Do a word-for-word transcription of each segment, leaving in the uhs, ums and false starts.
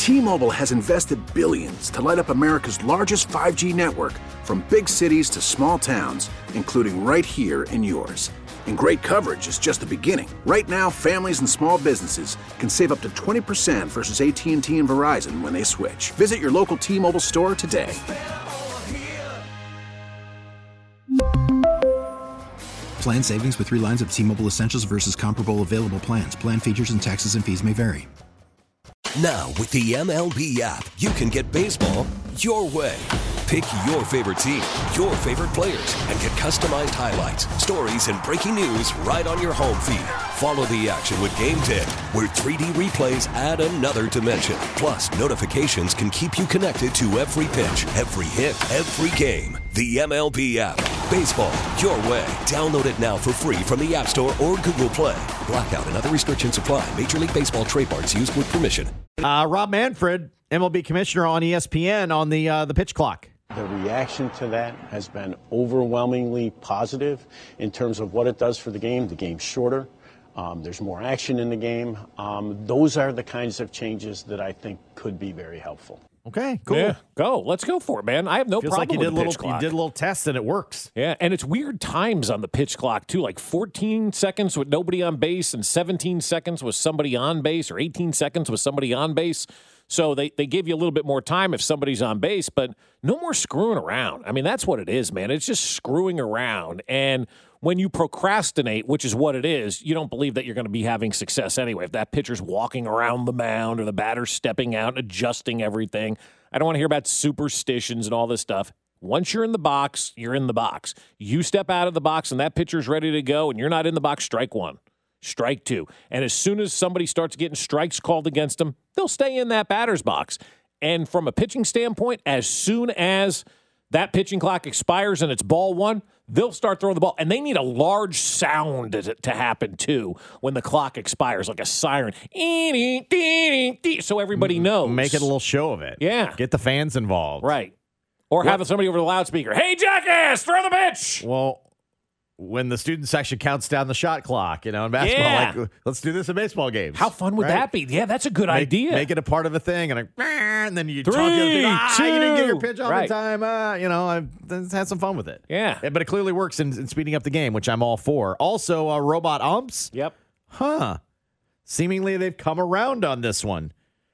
T-Mobile has invested billions to light up America's largest five G network, from big cities to small towns, including right here in yours. And great coverage is just the beginning. Right now, families and small businesses can save up to twenty percent versus A T and T and Verizon when they switch. Visit your local T-Mobile store today. Plan savings with three lines of T-Mobile Essentials versus comparable available plans. Plan features and taxes and fees may vary. Now, with the M L B app, you can get baseball your way. Pick your favorite team, your favorite players, and get customized highlights, stories, and breaking news right on your home feed. Follow the action with Game Day, where three D replays add another dimension. Plus, notifications can keep you connected to every pitch, every hit, every game. The M L B app. Baseball your way. Download it now for free from the App Store or Google Play. Blackout and other restrictions apply. Major League Baseball trademarks used with permission. Uh, Rob Manfred, M L B commissioner on E S P N on the uh, the pitch clock. The reaction to that has been overwhelmingly positive in terms of what it does for the game. The game's shorter. Um, there's more action in the game. Um, those are the kinds of changes that I think could be very helpful. Okay, cool. Yeah, go. Let's go for it, man. I have no Feels problem like you with did the a pitch little, clock. You did a little test and it works. Yeah, and it's weird times on the pitch clock, too. Like fourteen seconds with nobody on base and seventeen seconds with somebody on base, or eighteen seconds with somebody on base. So they, they give you a little bit more time if somebody's on base, but no more screwing around. I mean, that's what it is, man. It's just screwing around. And when you procrastinate, which is what it is, you don't believe that you're going to be having success anyway. If that pitcher's walking around the mound or the batter's stepping out and adjusting everything, I don't want to hear about superstitions and all this stuff. Once you're in the box, you're in the box. You step out of the box and that pitcher's ready to go and you're not in the box, strike one. Strike two. And as soon as somebody starts getting strikes called against them, they'll stay in that batter's box. And from a pitching standpoint, as soon as that pitching clock expires and it's ball one, they'll start throwing the ball. And they need a large sound to, to happen, too, when the clock expires, like a siren. So everybody knows. Make it a little show of it. Yeah. Get the fans involved. Right. Or What? have somebody over the loudspeaker. Hey, jackass, throw the pitch. Well, when the student section counts down the shot clock, you know, in basketball, Yeah. like, let's do this in baseball games. How fun would right? that be? Yeah, that's a good make, idea. Make it a part of a thing, and, like, and then you Three, talk to the other ah, two. you didn't get your pitch on Right. the time. Uh, you know, I let's have some fun with it. Yeah. But it clearly works in, in speeding up the game, which I'm all for. Also, uh, robot umps. Yep. Huh. Seemingly they've come around on this one.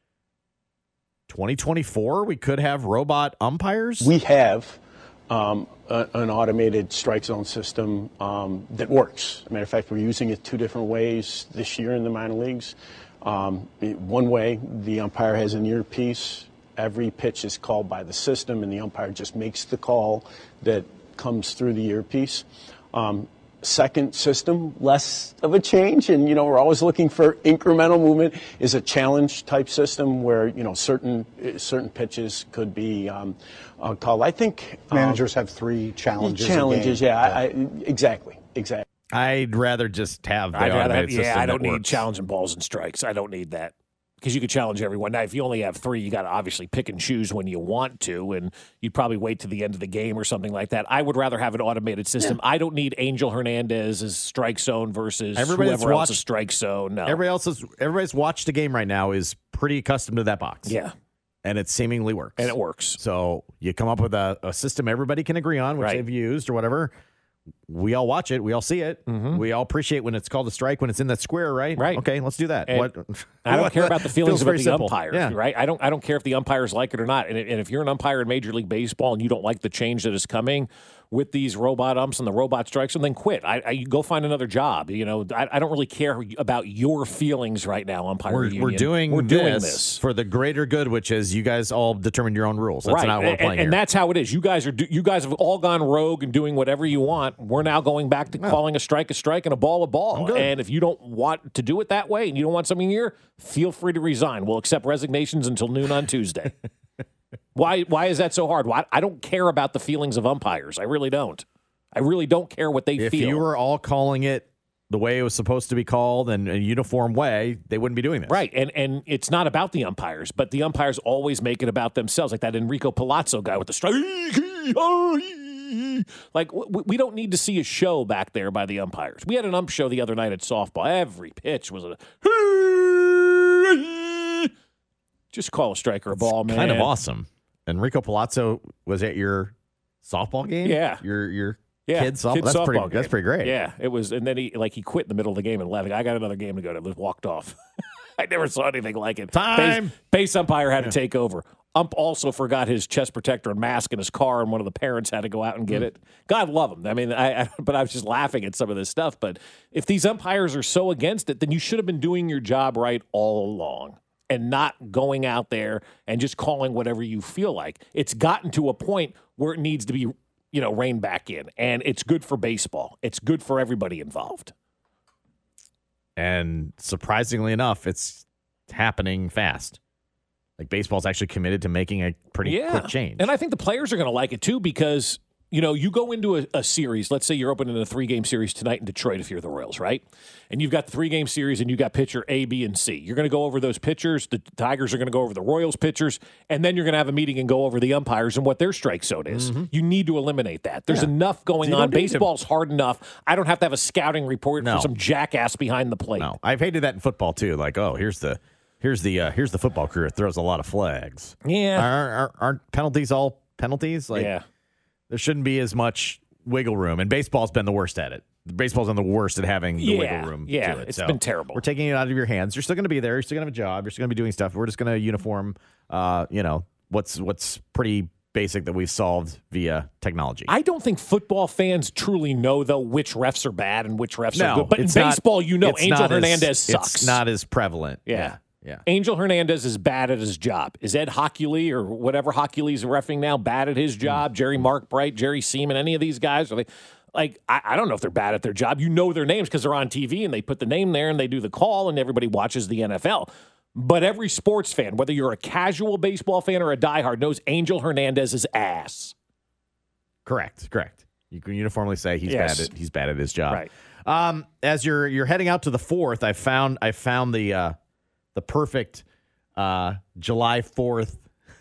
twenty twenty-four, we could have robot umpires. We have um, a, an automated strike zone system um, that works. As a matter of fact, we're using it two different ways this year in the minor leagues. Um, one way, the umpire has an earpiece. Every pitch is called by the system, and the umpire just makes the call that comes through the earpiece. Um, Second system, less of a change, and you know we're always looking for incremental movement. Is a challenge type system where you know certain certain pitches could be um, uh, called. I think managers um, have three challenges. Challenges, a game. yeah, yeah. I, I, exactly, exactly. I'd rather just have the I'd rather automated have, system. yeah, I don't that need works. challenging balls and strikes. I don't need that. Because you could challenge everyone. Now, if you only have three, you got to obviously pick and choose when you want to, and you'd probably wait to the end of the game or something like that. I would rather have an automated system. Yeah. I don't need Angel Hernandez's strike zone versus Everybody that's whoever watched- else's strike zone. No. Everybody else's, everybody's watched the game right now is pretty accustomed to that box. Yeah. And it seemingly works. And it works. So you come up with a, a system everybody can agree on, which Right. they've used or whatever. We all watch it. We all see it. Mm-hmm. We all appreciate when it's called a strike, when it's in that square, right? Right. Okay, let's do that. And What? I don't care about the feelings Feels about very the simple. umpires, Yeah. right? I don't I don't care if the umpires like it or not. And, and if you're an umpire in Major League Baseball and you don't like the change that is coming with these robot umps and the robot strikes, then quit. I, I you go find another job. You know, I, I don't really care about your feelings right now, umpire We're, union. we're doing we're this doing this for the greater good, which is you guys all determine your own rules. That's right. not what we're and, playing and here. that's how it is. You guys are do, you guys have all gone rogue and doing whatever you want. We're now going back to calling a strike a strike and a ball a ball. And if you don't want to do it that way and you don't want something here, feel free to resign. We'll accept resignations until noon on Tuesday. Why why is that so hard? Why, I don't care about the feelings of umpires. I really don't. I really don't care what they if feel. If you were all calling it the way it was supposed to be called in a uniform way, they wouldn't be doing this. Right, and and it's not about the umpires, but the umpires always make it about themselves, like that Enrico Palazzo guy with the strike. Like, w- we don't need to see a show back there by the umpires. We had an ump show the other night at softball. Every pitch was a... Just call a striker a ball, man. Kind of awesome. Enrico Palazzo was at your softball game? Yeah. Your your Yeah, kids softball. kids That's softball pretty game. that's pretty great. Yeah, it was, and then he like he quit in the middle of the game and left. I got another game to go to. Just walked off. I never saw anything like it. Time. Base, base umpire had yeah. to take over. Ump also forgot his chest protector and mask in his car, and one of the parents had to go out and get mm. it. God love him. I mean, I, I but I was just laughing at some of this stuff. But if these umpires are so against it, then you should have been doing your job right all along and not going out there and just calling whatever you feel like. It's gotten to a point where it needs to be, you know, reined back in, and it's good for baseball. It's good for everybody involved. And surprisingly enough, it's happening fast. Like, baseball's actually committed to making a pretty yeah. quick change. And I think the players are going to like it, too, because, you know, you go into a, a series. Let's say you're opening a three-game series tonight in Detroit if you're the Royals, right? And you've got the three-game series, and you've got pitcher A, B, and C. You're going to go over those pitchers. The Tigers are going to go over the Royals pitchers, and then you're going to have a meeting and go over the umpires and what their strike zone is. Mm-hmm. You need to eliminate that. There's yeah. enough going on. Baseball's hard enough. I don't have to have a scouting report no. for some jackass behind the plate. No, I've hated that in football, too. Like, oh, here's the... Here's the uh, here's the football crew that throws a lot of flags. Yeah, aren't, aren't, aren't penalties all penalties? Like, yeah, there shouldn't be as much wiggle room. And baseball's been the worst at it. Baseball's been the worst at having the yeah, wiggle room. Yeah, to it. it's so been terrible. We're taking it out of your hands. You're still going to be there. You're still going to have a job. You're still going to be doing stuff. We're just going to uniform. Uh, you know what's what's pretty basic that we've solved via technology. I don't think football fans truly know, though, which refs are bad and which refs no, are good. But in baseball, not, you know Angel Hernandez as, sucks. It's not as prevalent. Yeah. yeah. Yeah. Angel Hernandez is bad at his job. Is Ed Hockley or whatever Hockley's reffing now bad at his job? Mm. Jerry Mark Bright, Jerry Seaman, any of these guys? Are they like, I, I don't know if they're bad at their job. You know their names because they're on T V and they put the name there and they do the call and everybody watches the N F L. But every sports fan, whether you're a casual baseball fan or a diehard, knows Angel Hernandez's ass. Correct. Correct. You can uniformly say he's yes. bad at he's bad at his job. Right. Um, as you're you're heading out to the fourth, I found I found the uh, the perfect uh, July fourth.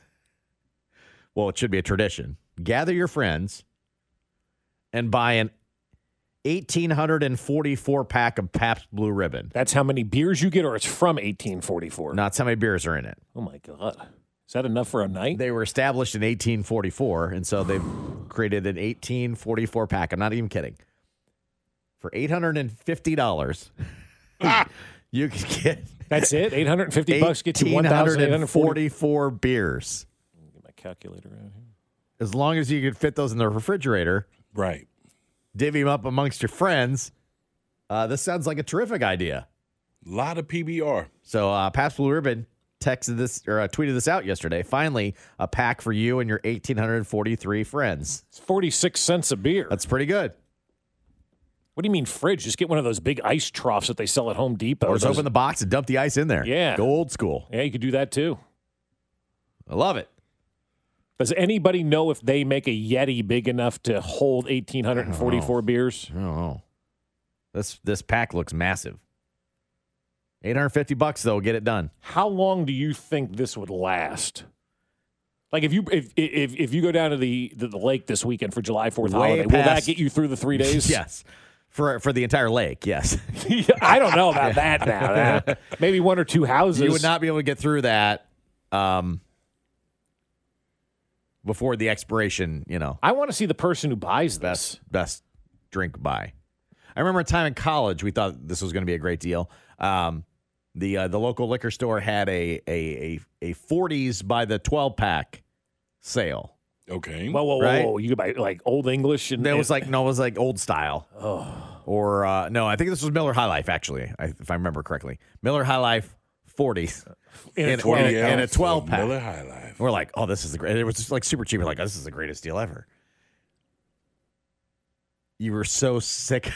Well, it should be a tradition. Gather your friends and buy an eighteen forty-four pack of Pabst Blue Ribbon. That's how many beers you get, or it's from eighteen forty-four? No, that's how many beers are in it. Oh, my God. Is that enough for a night? They were established in eighteen forty-four, and so they've created an eighteen forty-four pack. I'm not even kidding. For eight hundred fifty dollars, ah! you can get... That's it? eight hundred fifty bucks gets you one thousand eight hundred forty-four beers. Get my calculator out here. As long as you can fit those in the refrigerator. Right. Divvy them up amongst your friends. Uh, this sounds like a terrific idea. A lot of P B R. So uh, Pabst Blue Ribbon texted this or uh, tweeted this out yesterday. Finally, a pack for you and your eighteen forty-three friends. It's forty-six cents a beer. That's pretty good. What do you mean fridge? Just get one of those big ice troughs that they sell at Home Depot. Or just those... open the box and dump the ice in there. Yeah. Go old school. Yeah, you could do that too. I love it. Does anybody know if they make a Yeti big enough to hold eighteen forty-four beers? I don't know. This, this pack looks massive. eight hundred fifty bucks, though, get it done. How long do you think this would last? Like if you if if if you go down to the the, the lake this weekend for July fourth holiday, past, will that get you through the three days? Yes, for for the entire lake. Yes. I don't know about that now. Uh, maybe one or two houses. You would not be able to get through that um, before the expiration. You know, I want to see the person who buys this best best drink buy. I remember a time in college we thought this was going to be a great deal. Um, The uh, the local liquor store had a a a, a forties by the twelve pack sale. Okay. Whoa, whoa, whoa, right? whoa. You could buy like Old English and it was like no, it was like old style. Oh. Or uh, no, I think this was Miller High Life actually, I, if I remember correctly. Miller High Life forties in, in, a twelve, in, a, in a twelve pack. Miller High Life. We're like, oh, this is the great. It was just like super cheap. We're like, oh, this is the greatest deal ever. You were so sick.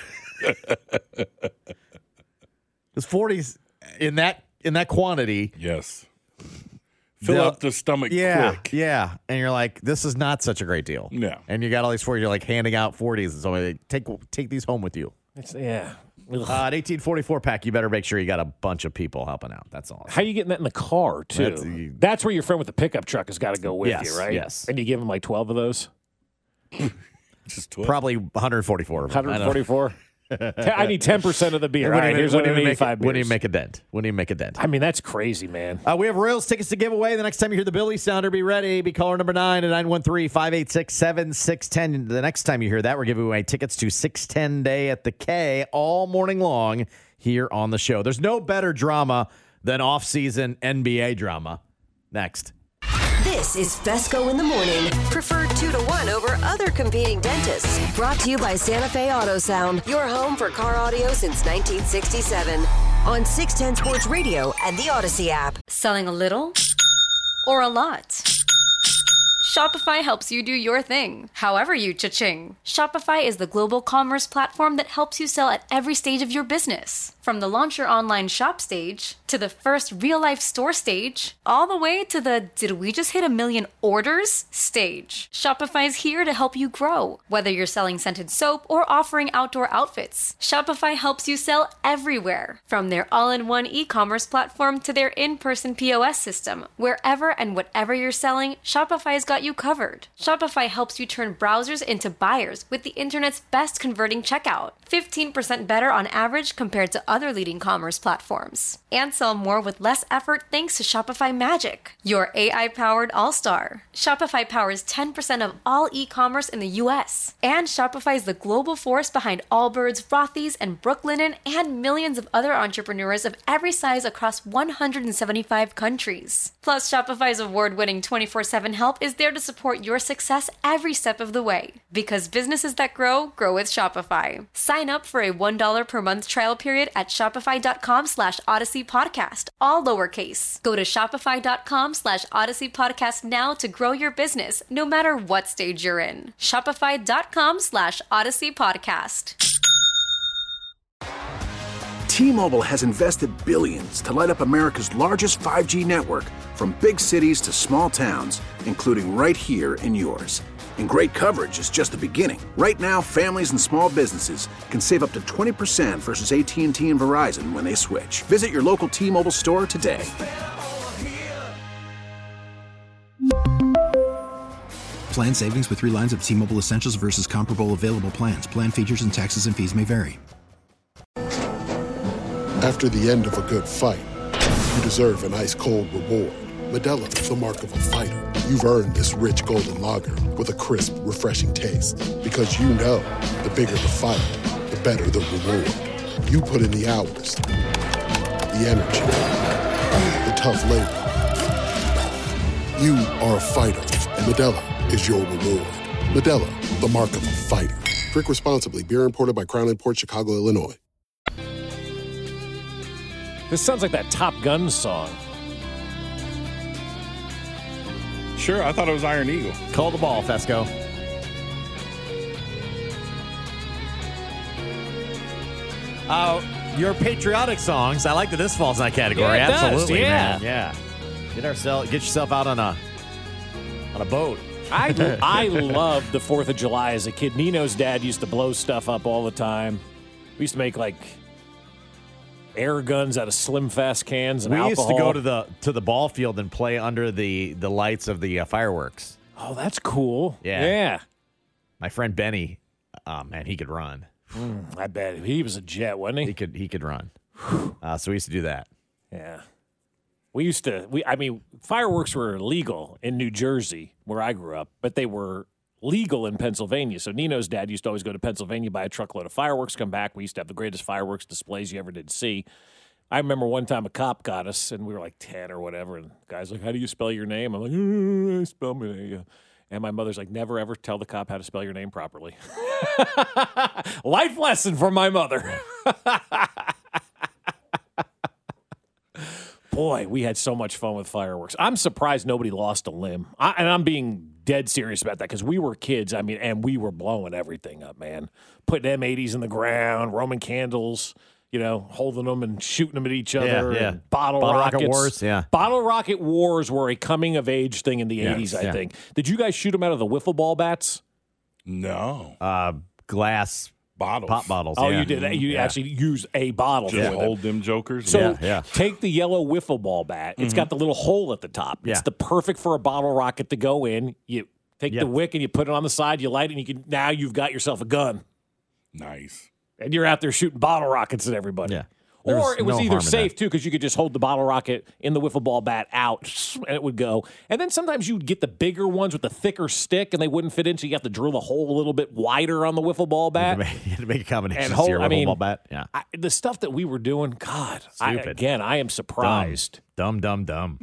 Those forties in that in that quantity. Yes. Fill the, up the stomach yeah, quick. Yeah. And you're like, this is not such a great deal. No. And you got all these forties, you're like handing out forties. And so take take these home with you. It's, yeah. Uh, an eighteen forty-four pack, you better make sure you got a bunch of people helping out. That's all. How are you getting that in the car, too? That's, you, That's where your friend with the pickup truck has got to go with yes, you, right? Yes. And you give him like twelve of those? Just twelve. Probably one forty-four of them. one forty-four? I need ten percent of the beer. All right, even, here's wouldn't one even eighty-five make, wouldn't beers. even make a dent. Wouldn't even make a dent. I mean, that's crazy, man. Uh, we have Royals tickets to give away. The next time you hear the Billy Sounder, be ready. Be caller number nine at nine one three, five eight six, seven six one zero. The next time you hear that, we're giving away tickets to six ten Day at the K all morning long here on the show. There's no better drama than off-season N B A drama. Next. This is Fesco in the Morning. Preferred two to one over other competing dentists. Brought to you by Santa Fe Auto Sound, your home for car audio since nineteen sixty-seven. On six ten Sports Radio and the Odyssey app. Selling a little or a lot? Shopify helps you do your thing, however you cha-ching. Shopify is the global commerce platform that helps you sell at every stage of your business. From the launch your online shop stage, to the first real-life store stage, all the way to the did we just hit a million orders stage. Shopify's here to help you grow. Whether you're selling scented soap or offering outdoor outfits, Shopify helps you sell everywhere. From their all-in-one e-commerce platform to their in-person P O S system, wherever and whatever you're selling, Shopify's got you covered. Shopify helps you turn browsers into buyers with the internet's best converting checkout. fifteen percent better on average compared to other leading commerce platforms. And sell more with less effort thanks to Shopify Magic, your A I-powered all-star. Shopify powers ten percent of all e-commerce in the U S. And Shopify is the global force behind Allbirds, Rothy's, and Brooklinen, and millions of other entrepreneurs of every size across one hundred seventy-five countries. Plus, Shopify's award-winning twenty-four seven help is there to support your success every step of the way. Because businesses that grow, grow with Shopify. Sign up for a one dollar per month trial period at shopify.com slash Odyssey Podcast, all lowercase. Go to shopify.com slash Odyssey Podcast now to grow your business, no matter what stage you're in. Shopify.com slash Odyssey Podcast. T-Mobile has invested billions to light up America's largest five G network, from big cities to small towns, including right here in yours. And great coverage is just the beginning. Right now, families and small businesses can save up to twenty percent versus A T and T and Verizon when they switch. Visit your local T-Mobile store today. Plan savings with three lines of T-Mobile Essentials versus comparable available plans. Plan features and taxes and fees may vary. After the end of a good fight, you deserve an ice-cold reward. Modelo is the mark of a fighter. You've earned this rich golden lager with a crisp, refreshing taste. Because you know, the bigger the fight, the better the reward. You put in the hours, the energy, the tough labor. You are a fighter, and Modelo is your reward. Modelo, the mark of a fighter. Drink responsibly. Beer imported by Crown Imports, Chicago, Illinois. This sounds like that Top Gun song. Sure, I thought it was Iron Eagle. Call the ball, Fesco. Uh, your patriotic songs. I like that this falls in that category. Yeah, it does, Absolutely, yeah. man. Yeah. Get ourselves, get yourself out on a on a boat. I I loved the Fourth of July as a kid. Nino's dad used to blow stuff up all the time. We used to make like air guns out of Slim Fast cans and we alcohol. used to go to the to the ball field and play under the the lights of the uh, fireworks. Oh, that's cool. Yeah. Yeah. My friend Benny, oh man, he could run. Mm, I bet he was a jet, wasn't he? He could he could run. Uh, so we used to do that. Yeah. We used to, we I mean, fireworks were illegal in New Jersey, where I grew up, but they were legal in Pennsylvania. So Nino's dad used to always go to Pennsylvania, buy a truckload of fireworks, come back. We used to have the greatest fireworks displays you ever did see. I remember one time a cop got us, and we were like ten or whatever, and the guy's like, how do you spell your name? I'm like, mm, I spell my name. And my mother's like, never, ever tell the cop how to spell your name properly. Life lesson from my mother. Boy, we had so much fun with fireworks. I'm surprised nobody lost a limb. I, and I'm being dead serious about that because we were kids, I mean, and we were blowing everything up, man. Putting M eighties in the ground, Roman candles, you know, holding them and shooting them at each other. Yeah, yeah. And bottle, Bottle rockets. rocket wars, yeah. Bottle rocket wars were a coming-of-age thing in the Yes, eighties, I yeah. think. Did you guys shoot them out of the wiffle ball bats? No. Uh, glass Bottles. pop bottles. Oh, yeah. you did. You Yeah. actually use a bottle. Just for them. hold them jokers. So Yeah, yeah. take the yellow wiffle ball bat. It's got the little hole at the top. It's Yeah. the perfect for a bottle rocket to go in. You take Yep. the wick and you put it on the side. You light it, and you can now you've got yourself a gun. Nice. And you're out there shooting bottle rockets at everybody. Yeah. Or it was no either harm in safe, that. too, because you could just hold the bottle rocket in the wiffle ball bat out, and it would go. And then sometimes you'd get the bigger ones with the thicker stick, and they wouldn't fit in, so you have to drill the hole a little bit wider on the wiffle ball bat. You had to make, you had to make a combination And to hold- your I wiffle mean, ball bat. Yeah. I, the stuff that we were doing, God, I, Stupid. again, I am surprised. Dumb, dumb, dumb.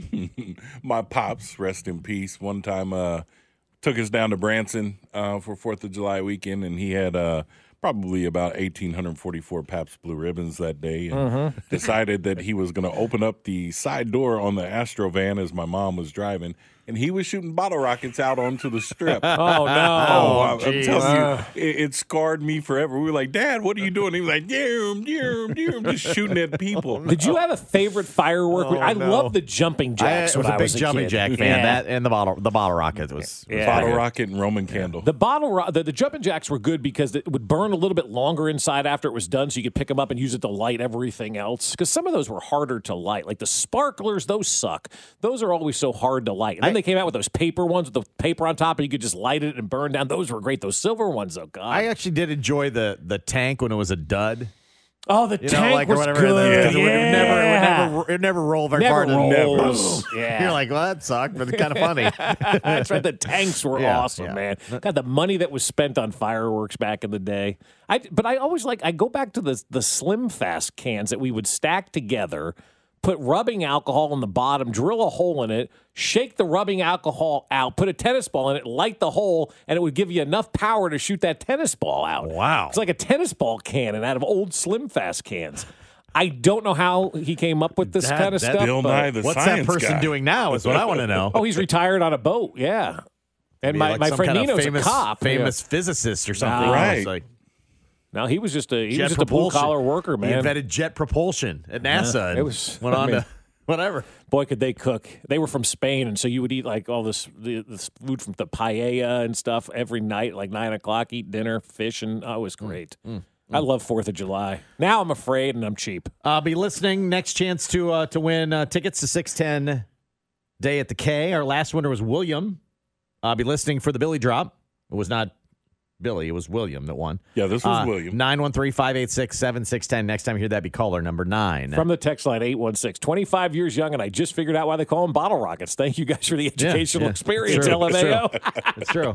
My pops, rest in peace, one time uh, took us down to Branson uh, for fourth of July weekend, and he had uh, probably about one thousand eight hundred forty-four Pabst Blue Ribbons that day, and Mhm. decided that he was going to open up the side door on the Astro van as my mom was driving, and he was shooting bottle rockets out onto the strip. Oh, no. Oh, I'm, I'm Jeez. telling you, Uh. it, it scarred me forever. We were like, Dad, what are you doing? He was like, doom, doom, doom, just shooting at people. Did you have a favorite firework? Oh, I no. love the jumping I jacks. was when a I big was a jumping kid. jack fan. Yeah. That and the bottle the bottle rocket was, was Yeah. Bottle pretty good. rocket and Roman candle. The bottle, ro- the, the jumping jacks were good because it would burn a little bit longer inside after it was done, so you could pick them up and use it to light everything else. Because some of those were harder to light, like the sparklers. Those suck. Those are always so hard to light. And then I- they came out with those paper ones with the paper on top, and you could just light it and burn down. Those were great. Those silver ones, oh god. I actually did enjoy the the tank when it was a dud. oh, the You tank know, like was or whatever. good. Because it would yeah. never, it would never, it never roll very Never far. rolls. Never. Yeah. You're like, well, that sucked, but it's kind of funny. That's right. The tanks were Yeah, awesome, yeah. man. God, the money that was spent on fireworks back in the day. I but I always like I go back to the the Slim Fast cans that we would stack together, put rubbing alcohol in the bottom, drill a hole in it, shake the rubbing alcohol out, put a tennis ball in it, light the hole, and it would give you enough power to shoot that tennis ball out. Wow. It's like a tennis ball cannon out of old Slim Fast cans. I don't know how he came up with this That- kind of that- stuff. Bill but- Nye, the What's that science person guy. doing now is what I want to know. Oh, he's retired on a boat. Yeah. And Maybe my, like my some friend kind of Nino's famous, a cop. famous physicist or something. No. You know, Right. it's like No, he was just a he jet was just a blue propulsion. collar worker, man. He invented jet propulsion at NASA. Yeah, and it was- went I on mean- to whatever. Boy, could they cook! They were from Spain, and so you would eat like all this the, this food from the paella and stuff every night, like nine o'clock. Eat dinner, fish, and oh, it was great. I love Fourth of July. Now I'm afraid, and I'm cheap. I'll be listening. Next chance to uh, to win uh, tickets to six ten Day at the K. Our last winner was William. I'll be listening for the Billy drop. It was not Billy. It was William that won. Yeah, this was William. nine one three, five eight six, seven six one zero. Next time you hear that, be caller number nine. From the text line eight one six, twenty-five years young, and I just figured out why they call them bottle rockets. Thank you guys for the educational yeah. experience, It's true. L M A O. It's true.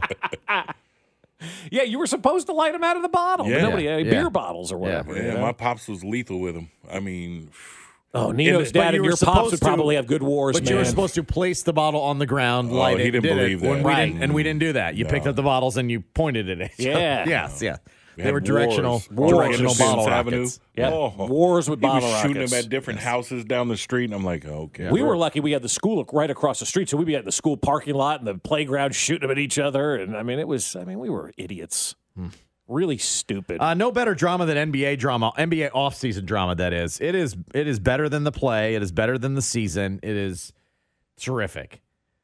Yeah, you were supposed to light them out of the bottle. but Yeah. Nobody had Yeah. beer bottles or whatever. Yeah, you know? my pops was lethal with them. I mean, Oh, Nino's And- dad But you and were your pops supposed would to- probably have good wars, But man. you were supposed to place the bottle on the ground, Oh, light he it, didn't did believe it. When that. we Right. didn't, and we didn't do that. You No. picked up the bottles and you pointed at it. So, Yeah. yes, yeah. we They had were directional, wars. Wars. directional Innocence bottle Avenue. rockets. Yeah. Oh. Wars with He was bottle shooting rockets. them at different houses down the street, and I'm like, okay. We were lucky we had the school right across the street, so we'd be at the school parking lot and the playground shooting them at each other. And I mean, it was, I mean, we were idiots. Really stupid. Uh, no better drama than N B A drama, N B A offseason drama, that is. It is it is better than the play. It is better than the season. It is terrific.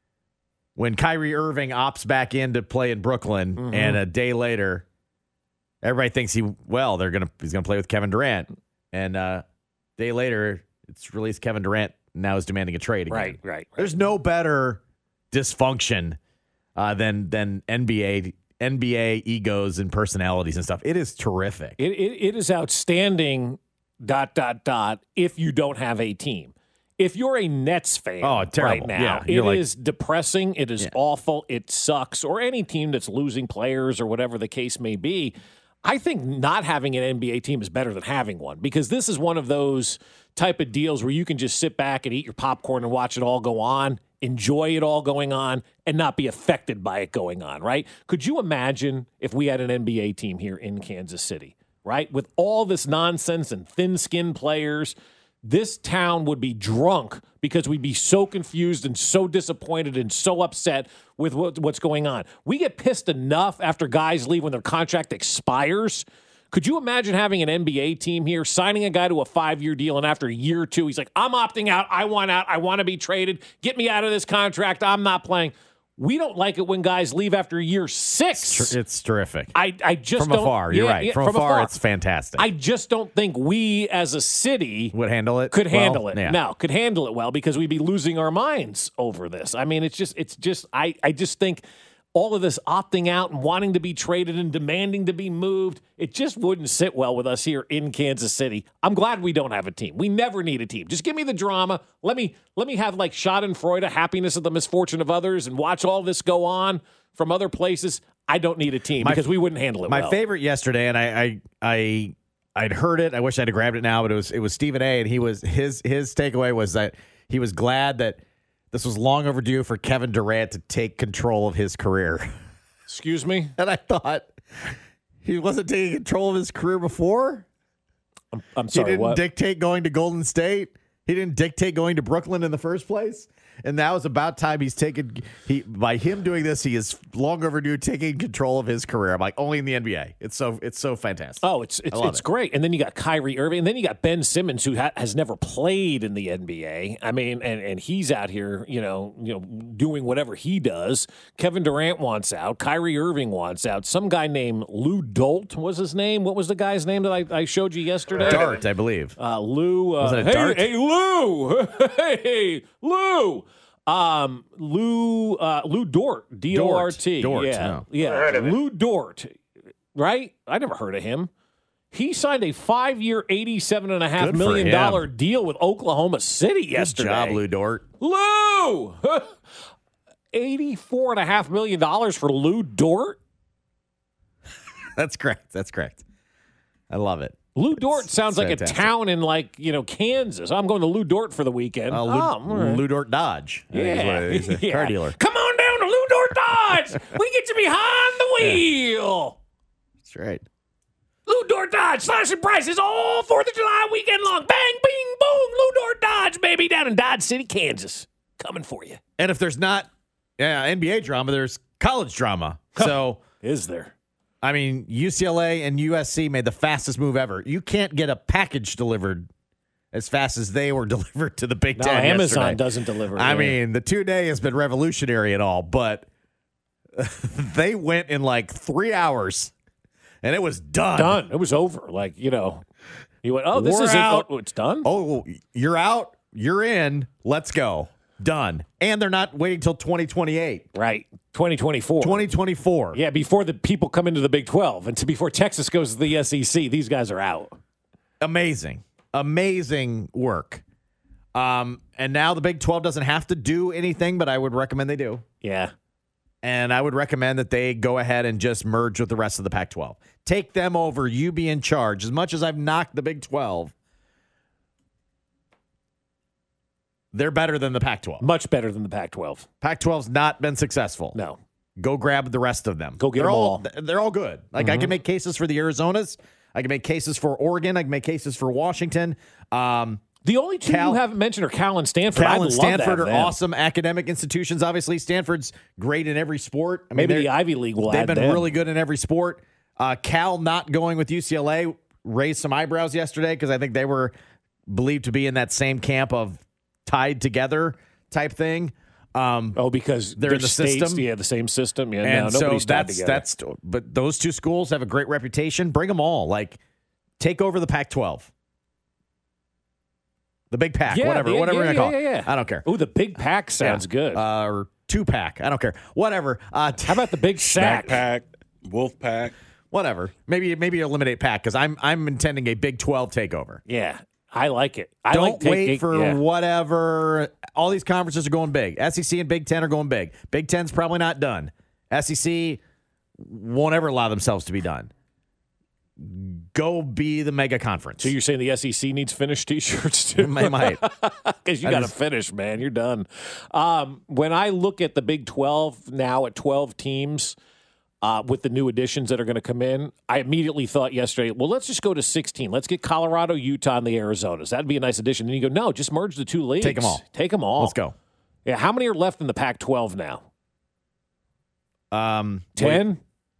When Kyrie Irving opts back in to play in Brooklyn, Mhm. and a day later, everybody thinks he, well, they're gonna he's gonna play with Kevin Durant. And uh, a day later, it's released Kevin Durant now is demanding a trade again. right, right, right. There's no better dysfunction uh, than than N B A N B A egos and personalities and stuff. It is terrific. It, it, it is outstanding, dot, dot, dot, if you don't have a team. If you're a Nets fan Oh, terrible. right now, Yeah, it you're like- is depressing. It is Yeah. awful. It sucks. Or any team that's losing players or whatever the case may be. I think not having an N B A team is better than having one, because this is one of those type of deals where you can just sit back and eat your popcorn and watch it all go on, enjoy it all going on, and not be affected by it going on, right? Could you imagine if we had an N B A team here in Kansas City, right? With all this nonsense and thin-skinned players, this town would be drunk because we'd be so confused and so disappointed and so upset with what, what's going on. We get pissed enough after guys leave when their contract expires. Could you imagine having an N B A team here, signing a guy to a five-year deal, and after a year or two, he's like, I'm opting out. I want out. I want to be traded. Get me out of this contract. I'm not playing. We don't like it when guys leave after year six. It's, it's terrific. I, I just from don't. afar, you're yeah, right. yeah, from, afar, it's fantastic. I just don't think we as a city would handle it. could well? handle it. Yeah. No, could handle it well, because we'd be losing our minds over this. I mean, it's just, it's just, I, I just think all of this opting out and wanting to be traded and demanding to be moved, it just wouldn't sit well with us here in Kansas City. I'm glad we don't have a team. We never need a team. Just give me the drama. Let me let me have like Schadenfreude, happiness of the misfortune of others, and watch all this go on from other places. I don't need a team my, because we wouldn't handle it my well. favorite yesterday, and I, I I I'd heard it. I wish I'd have grabbed it now, but it was it was Stephen A. And he was his his takeaway was that he was glad that this was long overdue for Kevin Durant to take control of his career. Excuse me? And I thought he wasn't taking control of his career before. I'm, I'm sorry, He didn't what? dictate going to Golden State. He didn't dictate going to Brooklyn in the first place. And now it's about time he's taken he by him doing this, he is long overdue taking control of his career. I'm like, only in the N B A. It's so it's so fantastic. Oh, it's it's, it's it. great. And then you got Kyrie Irving, and then you got Ben Simmons, who ha- has never played in the N B A. I mean, and, and he's out here, you know, you know, doing whatever he does. Kevin Durant wants out. Kyrie Irving wants out. Some guy named Lou Dort was his name. What was the guy's name that I, I showed you yesterday? Dart, I believe. Uh, Lou. Uh, Was it a hey, dart? hey, Lou. hey, Lou. Um, Lou, uh, Lou Dort, D O R T. Dort, yeah, no. yeah. Lou Dort, right? I never heard of him. He signed a five-year, eighty-seven and a half Good for million him. dollar deal with Oklahoma City yesterday. Good job, Lou Dort. Lou, eighty-four and a half million dollars for Lou Dort. That's correct. That's correct. I love it. Lou Dort sounds like fantastic. a town in, like, you know, Kansas. I'm going to Lou Dort for the weekend. Uh, Lou, oh, all right. Lou Dort Dodge. I think is what it is. He's a Yeah. car dealer. Come on down to Lou Dort Dodge. We get you behind the wheel. That's right. Lou Dort Dodge, slashing prices all fourth of July weekend long. Bang, bing, boom. Lou Dort Dodge, baby, down in Dodge City, Kansas. Coming for you. And if there's not yeah, N B A drama, there's college drama. So Is there? I mean, U C L A and U S C made the fastest move ever. You can't get a package delivered as fast as they were delivered to the Big No, Ten Amazon yesterday. doesn't deliver. I yeah. mean, the two-day has been revolutionary and all, but they went in like three hours, and it was done. done. It was over. Like, you know, you went, oh, this We're is out. Oh, it's done? Oh, you're out. You're in. Let's go. Done. And they're not waiting till twenty twenty-eight. Right. twenty twenty-four. twenty twenty-four. Yeah, before the people come into the Big twelve and to before Texas goes to the S E C, these guys are out. Amazing. Amazing work. Um, and now the Big twelve doesn't have to do anything, but I would recommend they do. Yeah. And I would recommend that they go ahead and just merge with the rest of the Pac twelve. Take them over. You be in charge. As much as I've knocked the Big twelve, they're better than the Pac twelve. Much better than the Pac twelve. Pac twelve's not been successful. No. Go grab the rest of them. Go get they're them all, all. They're all good. Like, I can make cases for the Arizonas. I can make cases for Oregon. I can make cases for Washington. Um, The only two Cal- you haven't mentioned are Cal and Stanford. I'd Cal love and to Stanford have are them. awesome academic institutions. Obviously, Stanford's great in every sport. I mean, Maybe they're- the Ivy League will They've add been them. really good in every sport. Uh, Cal not going with U C L A raised some eyebrows yesterday because I think they were believed to be in that same camp of tied together type thing. Um, Oh, because they're they're in the states, system. Yeah, the same system. Yeah, and no, so nobody's tied that's together. that's. But those two schools have a great reputation. Bring them all. Like, take over the Pac twelve. The Big Pac, Yeah, whatever, yeah, whatever yeah, we're gonna call yeah, it. yeah, yeah. I don't care. Oh, the Big Pack sounds Yeah. good. Uh, or two pack. I don't care. Whatever. Uh, How about the Big Sack? Backpack, wolf pack. Whatever. Maybe maybe eliminate pack because I'm I'm intending a Big twelve takeover. Yeah, I like it. I Don't like take- wait take- for yeah. whatever. All these conferences are going big. S E C and Big Ten are going big. Big Ten's probably not done. S E C won't ever allow themselves to be done. Go be the mega conference. So you're saying the S E C needs finished T-shirts too? They might. Because you I got to just- finish, man. You're done. Um, when I look at the Big twelve now at twelve teams uh, with the new additions that are going to come in, I immediately thought yesterday, well, let's just go to sixteen. Let's get Colorado, Utah, and the Arizonas. That'd be a nice addition. And you go, no, just merge the two leagues. Take 'em all. Take them all. Let's go. Yeah. How many are left in the Pac twelve now? Um, ten?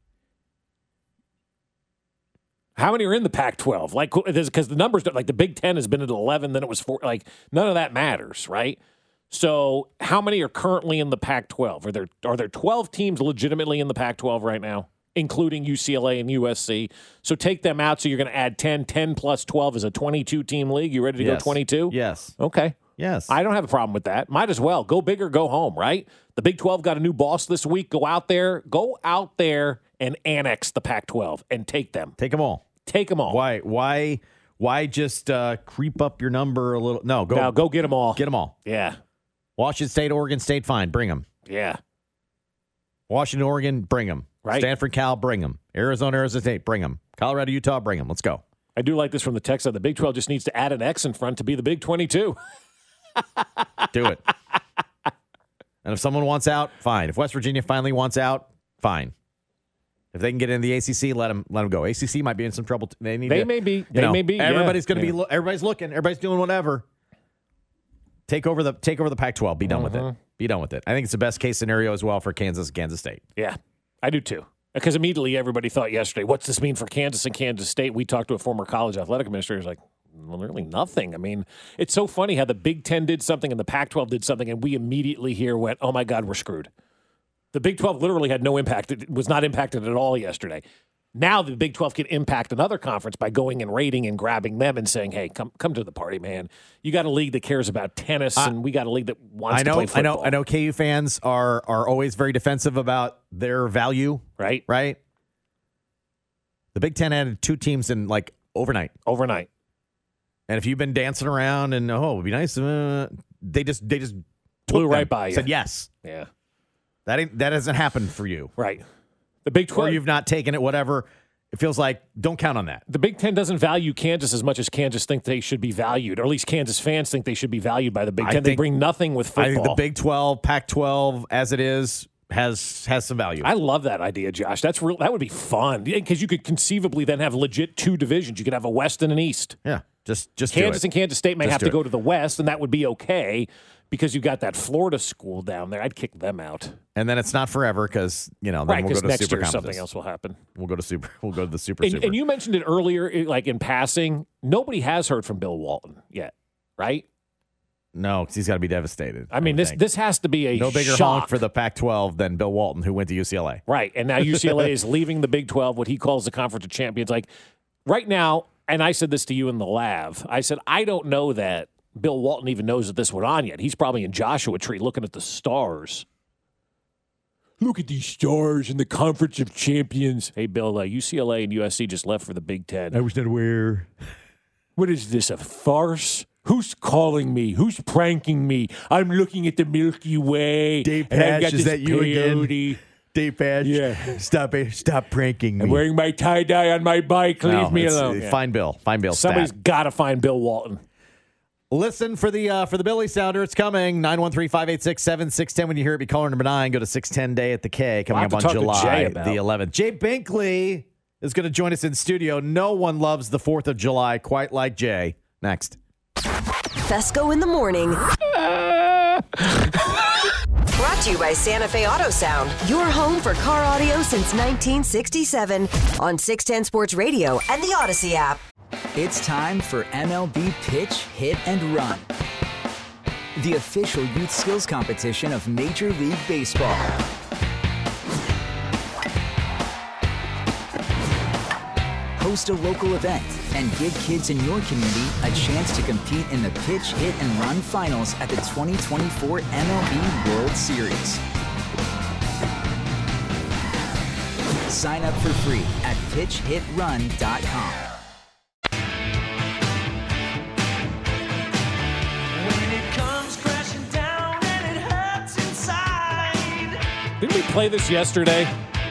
How many are in the Pac twelve? Like, because the numbers, don't- like the Big Ten has been at eleven, then it was four. Like, none of that matters, right? So, how many are currently in the Pac twelve? Are there are there twelve teams legitimately in the Pac twelve right now, including U C L A and U S C? So take them out. So you're going to add ten. ten plus twelve is a twenty-two team league. You ready to Yes. go twenty-two? Yes. Okay. Yes. I don't have a problem with that. Might as well. Go big or go home, right? The Big twelve got a new boss this week. Go out there. Go out there and annex the Pac twelve and take them. Take them all. Take them all. Why? Why? Why just uh, creep up your number a little? No, go. Now go get them all. Get them all. Yeah. Washington State, Oregon State, fine. Bring them. Yeah. Washington, Oregon, bring them. Right. Stanford, Cal, bring them. Arizona, Arizona State, bring them. Colorado, Utah, bring them. Let's go. I do like this from the text side. The Big twelve just needs to add an X in front to be the Big twenty-two. Do it. And if someone wants out, fine. If West Virginia finally wants out, fine. If they can get in the A C C, let them let them go. A C C might be in some trouble. They need. They to, may be. They know, may be. Everybody's yeah. going to yeah. be. Everybody's looking. Everybody's doing whatever. Take over the take over the Pac twelve. Be done Mm-hmm. with it. Be done with it. I think it's the best case scenario as well for Kansas, Kansas State. Yeah, I do too. Because immediately everybody thought yesterday, what's this mean for Kansas and Kansas State? We talked to a former college athletic administrator. He's like, well, really nothing. I mean, it's so funny how the Big Ten did something and the Pac twelve did something, and we immediately here went, oh, my God, we're screwed. The Big twelve literally had no impact. It was not impacted at all yesterday. Now the Big twelve can impact another conference by going and raiding and grabbing them and saying, hey, come come to the party, man. You got a league that cares about tennis, uh, and we got a league that wants I know, to play football. I know, I know K U fans are are always very defensive about their value. Right. Right. The Big Ten added two teams in like overnight. Overnight. And if you've been dancing around and, oh, it'd be nice, uh, they just they just blew right by you. Said yes. Yeah. That ain't, that hasn't happened for you. Right. The Big twelve. Or you've not taken it, whatever. It feels like, don't count on that. The Big Ten doesn't value Kansas as much as Kansas think they should be valued, or at least Kansas fans think they should be valued by the Big Ten. I They think, bring nothing with football. I think the Big twelve, Pac twelve, as it is, has has some value. I love that idea, Josh. That's real. That would be fun because you could conceivably then have legit two divisions. You could have a West and an East. Yeah, just just Kansas and Kansas State may just have to it. go to the West, and that would be okay because you got that Florida school down there. I'd kick them out. And then it's not forever because you know then right, we'll go to next super year something conferences. else will happen. We'll go to super. We'll go to the super. And, super. and you mentioned it earlier, like in passing. Nobody has heard from Bill Walton yet, right? No, because he's got to be devastated. I mean, I this think. this has to be a no bigger shock. honk for the Pac twelve than Bill Walton, who went to U C L A. Right, and now U C L A is leaving the Big twelve, what he calls the Conference of Champions. Like right now, and I said this to you in the lab. I said I don't know that Bill Walton even knows that this went on yet. He's probably in Joshua Tree looking at the stars. Look at these stars in the Conference of Champions. Hey, Bill, uh, U C L A and U S C just left for the Big Ten. I was not aware. What is this, a farce? Who's calling me? Who's pranking me? I'm looking at the Milky Way. Dave and I've Pash, got is this that you again? peyote. Dave Pash, Yeah. stop it, stop pranking me. I'm wearing my tie-dye on my bike. Leave No, me it's- alone. uh, Find Bill. Find Bill. Somebody's stat. got to find Bill Walton. Listen for the uh, for the Billy Sounder. It's coming. nine one three, five eight six, seven six one zero. When you hear it, be caller number nine. Go to six ten Day at the K. Coming We'll up have on to talk to Jay July about. the eleventh. Jay Binkley is going to join us in studio. No one loves the fourth of July quite like Jay. Next. Fesco in the morning. Brought to you by Santa Fe Auto Sound, your home for car audio since nineteen sixty-seven on six ten Sports Radio and the Odyssey app. It's time for M L B Pitch, Hit, and Run, the official youth skills competition of Major League Baseball. Host a local event and give kids in your community a chance to compete in the Pitch, Hit, and Run finals at the twenty twenty-four M L B World Series. Sign up for free at pitch hit run dot com. Didn't we play this yesterday?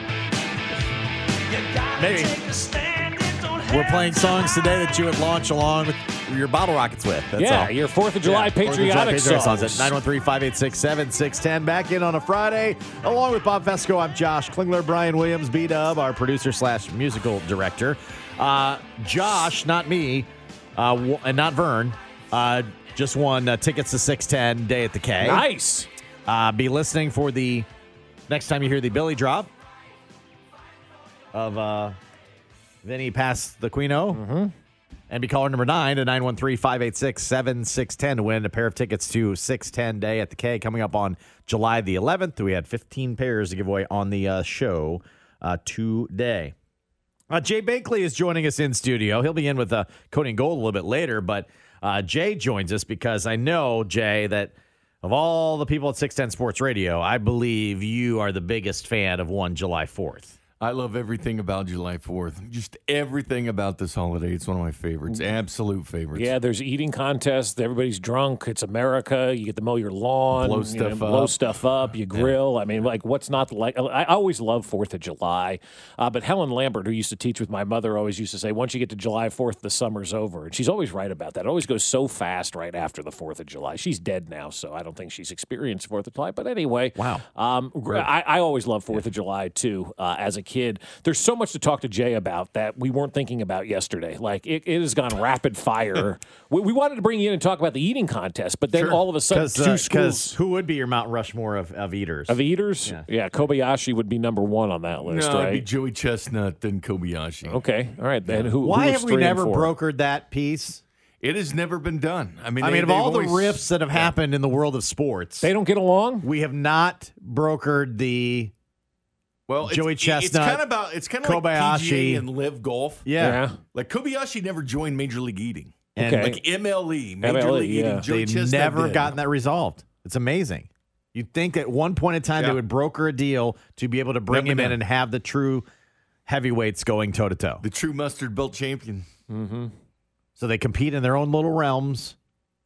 Maybe. We're playing songs today that you would launch along with your bottle rockets with. That's yeah, all. your fourth of July Yeah, Fourth of July patriotic patriotic songs. at nine one three, five eight six, seven six one zero. Back in on a Friday. Along with Bob Fesco, I'm Josh Klingler, Brian Williams, B-Dub, our producer slash musical director. Uh, Josh, not me, uh, w- and not Vern, uh, just won uh, tickets to six ten Day at the K. Nice. Uh, be listening for the next time you hear the Billy drop of uh, Vinny past the Quino. Mm-hmm. And be caller number nine to nine one three, five eight six, seven six one zero to win a pair of tickets to six ten Day at the K coming up on July the eleventh. We had fifteen pairs to give away on the uh, show uh, today. Uh, Jay Binkley is joining us in studio. He'll be in with uh, Cody and Gold a little bit later, but Uh, Jay joins us because I know, Jay, that of all the people at six ten Sports Radio, I believe you are the biggest fan of one July fourth. I love everything about July fourth. Just everything about this holiday. It's one of my favorites. Absolute favorites. Yeah, there's eating contests. Everybody's drunk. It's America. You get to mow your lawn. Blow you stuff know, up. Blow stuff up. You grill. I mean, like, what's not like? I always love fourth of July. Uh, but Helen Lambert, who used to teach with my mother, always used to say, once you get to July fourth, the summer's over. And she's always right about that. It always goes so fast right after the fourth of July. She's dead now, so I don't think she's experienced fourth of July. But anyway, wow. Um, I, I always love fourth of July, too, uh, as a kid. There's so much to talk to Jay about that we weren't thinking about yesterday. Like, it, it has gone rapid fire. we, we wanted to bring you in and talk about the eating contest, but then Sure. all of a sudden, two uh, schools who would be your Mount Rushmore of, of eaters? of eaters. Yeah. Yeah. Kobayashi would be number one on that list, no, right? it'd be Joey Chestnut, then Kobayashi. Okay, all right. Then who? Why who have was we three and never four? brokered that piece? It has never been done. I mean, I they, mean, of they've all the always- rifts that have happened in the world of sports, They don't get along. we have not brokered the Well, Joey it's, Chestnut, It's kind of about. It's kind of like P G Kobayashi. A and Live Golf. yeah. Yeah. Like Kobayashi never joined Major League Eating. And Okay. Like M L E, Major M L E, League yeah. Eating. Joey they've Chestnut never did. gotten that resolved. It's amazing. You'd think at one point in time Yeah. they would broker a deal to be able to bring Never him in done. and have the true heavyweights going toe to toe. The true mustard belt champion. Mm-hmm. So they compete in their own little realms.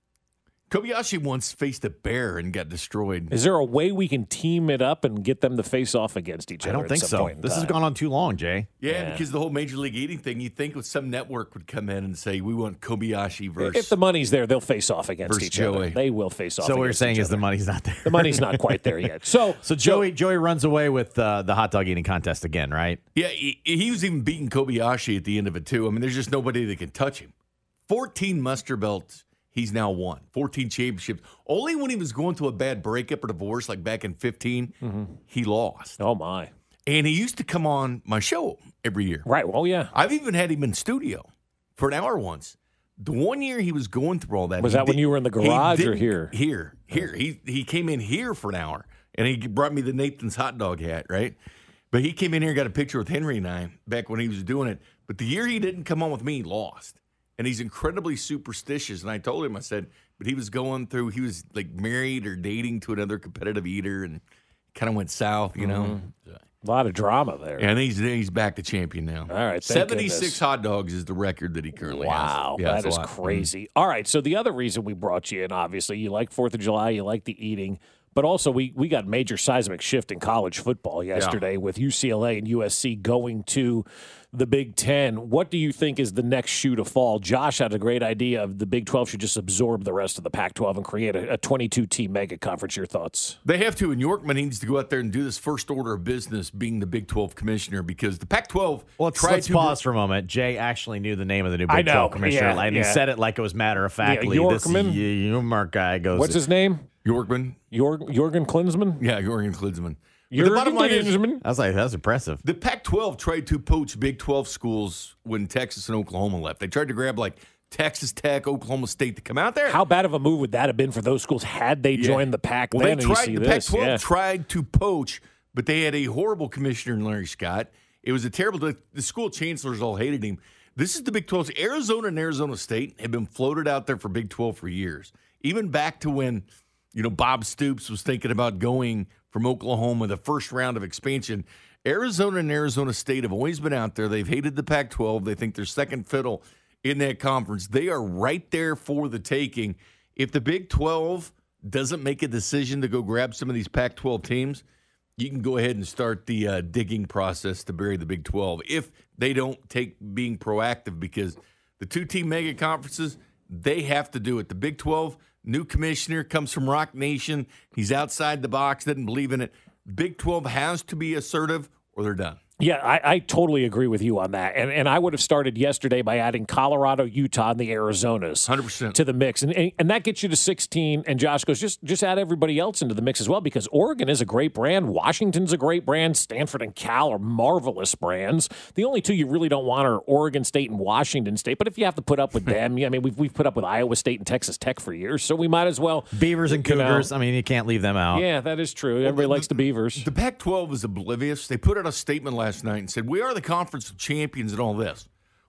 Kobayashi once faced a bear and got destroyed. Is there a way we can team it up and get them to face off against each I other? don't at think some so. point in This has time? gone on too long, Jay. Yeah, Yeah. because the whole Major League Eating thing, you'd think with some network would come in and say, we want Kobayashi versus. If the money's there, they'll face off against versus each Joey. other. They will face off. So what you're against saying each is the other. money's not there. The money's not quite there yet. So, So Joey Joey runs away with uh, the hot dog eating contest again, right? Yeah, he, he was even beating Kobayashi at the end of it, too. I mean, there's just nobody that can touch him. fourteen muster belts he's now won. fourteen championships. Only when he was going through a bad breakup or divorce, like back in fifteen, he lost. oh my, And he used to come on my show every year. right? Well, yeah. I've even had him in studio for an hour once. The one year he was going through all that. Was he that when did- you were in the he garage or didn't- here? Here, here. He he came in here for an hour, and he brought me the Nathan's hot dog hat, right? But he came in here and got a picture with Henry and I back when he was doing it. But the year he didn't come on with me, he lost. And he's incredibly superstitious. And I told him, I said, but he was going through, he was like married or dating to another competitive eater and kind of went south, you know. A lot of drama there. And he's he's back to champion now. All right, thank seventy-six goodness. hot dogs is the record that he currently Wow, has. Yeah, that it's is a lot. crazy. All right, so the other reason we brought you in, obviously, you like Fourth of July, you like the eating, but also we we got major seismic shift in college football yesterday with U C L A and U S C going to the Big Ten. What do you think is the next shoe to fall? Josh had a great idea of the Big twelve should just absorb the rest of the Pac twelve and create a twenty-two team mega conference. Your thoughts? They have to, and Yorkman needs to go out there and do this first order of business being the Big twelve commissioner because the Pac twelve Well, let's, tried let's to pause for a moment. Jay actually knew the name of the new I Big know, twelve commissioner, yeah, and he yeah. said it like it was matter of factly. Yeah, this Yorkman? York guy goes. What's his name? Yorkman. Jorg, Jorgen Klinsmann? Yeah, Jorgen Klinsmann. But the bottom Jorgen line is, Klinsmann? I was like, that's impressive. the Pac twelve tried to poach Big twelve schools when Texas and Oklahoma left. They tried to grab like Texas Tech, Oklahoma State to come out there. How bad of a move would that have been for those schools had they Yeah. joined the Pac Well, then? they and you tried. see The this? Pac twelve yeah. tried to poach, but they had a horrible commissioner in Larry Scott. It was a terrible. The, the school chancellors all hated him. This is the Big twelve. Arizona and Arizona State have been floated out there for Big twelve for years, even back to when you know Bob Stoops was thinking about going from Oklahoma the first round of expansion. Arizona and Arizona State have always been out there. They've hated the Pac twelve. They think they're second fiddle in that conference. They are right there for the taking. If the Big twelve doesn't make a decision to go grab some of these Pac twelve teams, you can go ahead and start the uh, digging process to bury the Big twelve. If they don't take being proactive, because the two-team mega conferences, they have to do it. The Big twelve, new commissioner, comes from Rock Nation. He's outside the box, doesn't believe in it. Big twelve has to be assertive or they're done. Yeah, I, I totally agree with you on that. And and I would have started yesterday by adding Colorado, Utah, and the Arizonas one hundred percent to the mix. And, and and that gets you to sixteen. And Josh goes, just, just add everybody else into the mix as well, because Oregon is a great brand. Washington's a great brand. Stanford and Cal are marvelous brands. The only two you really don't want are Oregon State and Washington State. But if you have to put up with them, I mean, we've, we've put up with Iowa State and Texas Tech for years, so we might as well. Beavers and you know. Cougars. I mean, you can't leave them out. Yeah, that is true. Everybody the- likes the Beavers. The Pac twelve is oblivious. They put out a statement last night and said, we are the conference of champions and all this.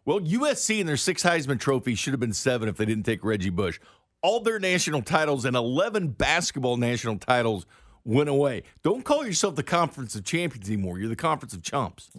Well, U S C and their six Heisman trophies should have been seven if they didn't take Reggie Bush. All their national titles and eleven basketball national titles went away. Don't call yourself the Conference of Champions anymore. You're the Conference of Chumps.